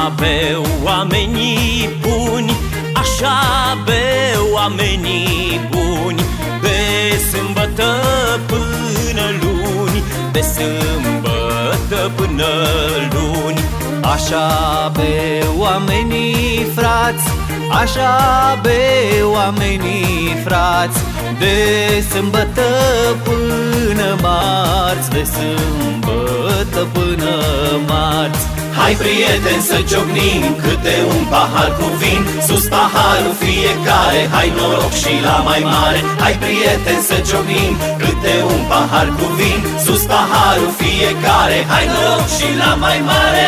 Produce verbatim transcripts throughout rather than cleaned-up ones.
beau oamenii buni, așa beau oamenii buni, de sâmbătă până luni, de sâmbătă până luni. Așa beau oamenii frați, așa beau oamenii frați, de sâmbătă până marți, de sâmbătă până marți. Hai prieteni să ciocnim câte un pahar cu vin, sus paharul fiecare, hai noroc și la mai mare. Hai prieteni să ciocnim câte un pahar cu vin, sus paharul fiecare, hai noroc și la mai mare.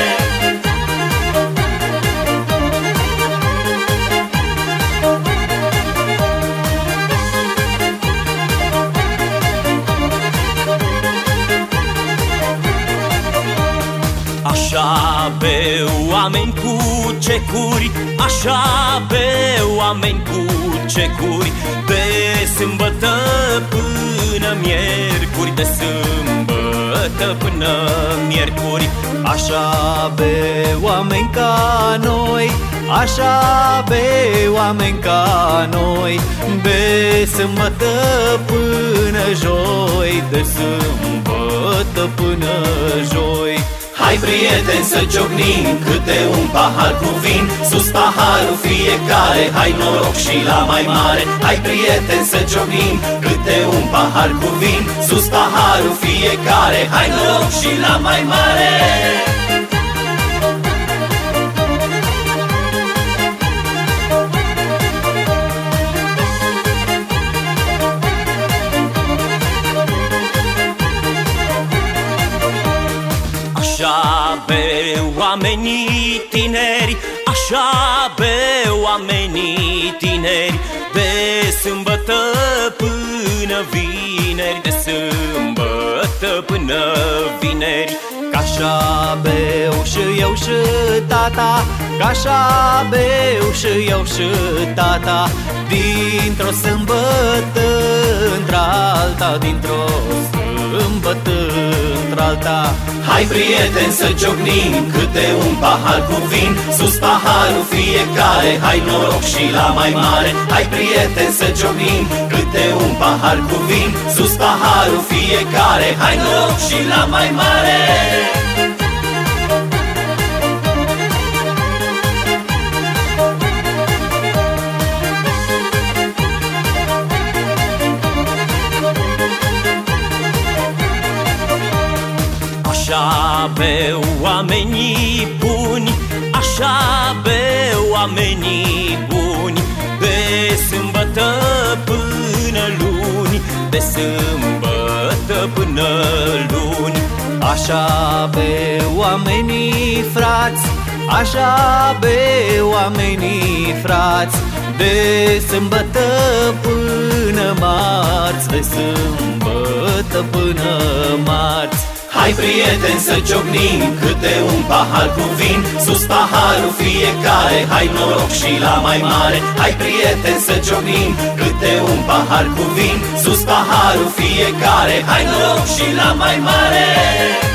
Așa beau oameni cu cecuri, așa beau oameni cu cecuri, de sâmbătă până miercuri, de sâmbătă până miercuri. Așa beau oameni ca noi, așa beau oameni ca noi, de sâmbătă până joi, de sâmbătă până joi. Hai prieteni să ciocnim câte un pahar cu vin, sus paharul fiecare, hai noroc și la mai mare. Hai prieteni să ciocnim câte un pahar cu vin, sus paharul fiecare, hai noroc și la mai mare. Așa beau oamenii tineri, așa beau oamenii tineri, de sâmbătă până vineri, de sâmbătă până vineri. Ca-așa beau și eu și tata, ca-așa beau și eu și tata, dintr-o sâmbătă într-alta, dintr-o sâmbătă într-alta. Hai prieteni să ciocnim câte un pahar cu vin, sus paharul fiecare, hai noroc și la mai mare. Hai prieteni să ciocnim câte un pahar cu vin, sus paharul fiecare, hai noroc și la mai mare. Așa beau oamenii buni, așa beau oamenii buni, de sâmbătă până luni, de sâmbătă până luni. Așa beau oamenii frați, așa beau oamenii frați, de sâmbătă până marți, de sâmbătă până marți. Hai prieteni să ciocnim câte un pahar cu vin, sus paharul fiecare, hai noroc și la mai mare. Hai prieteni să ciocnim câte un pahar cu vin, sus paharul fiecare, hai noroc și la mai mare.